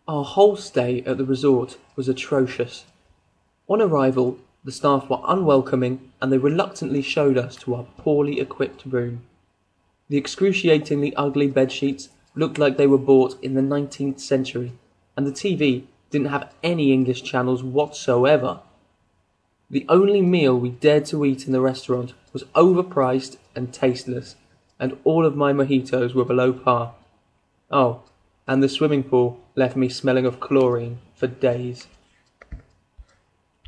Our whole stay at the resort was atrocious. On arrival, the staff were unwelcoming and they reluctantly showed us to our poorly equipped room. The excruciatingly ugly bedsheets looked like they were bought in the 19th century, and the TV didn't have any English channels whatsoever. The only meal we dared to eat in the restaurant was overpriced and tasteless, and all of my mojitos were below par. Oh, and the swimming pool left me smelling of chlorine for days.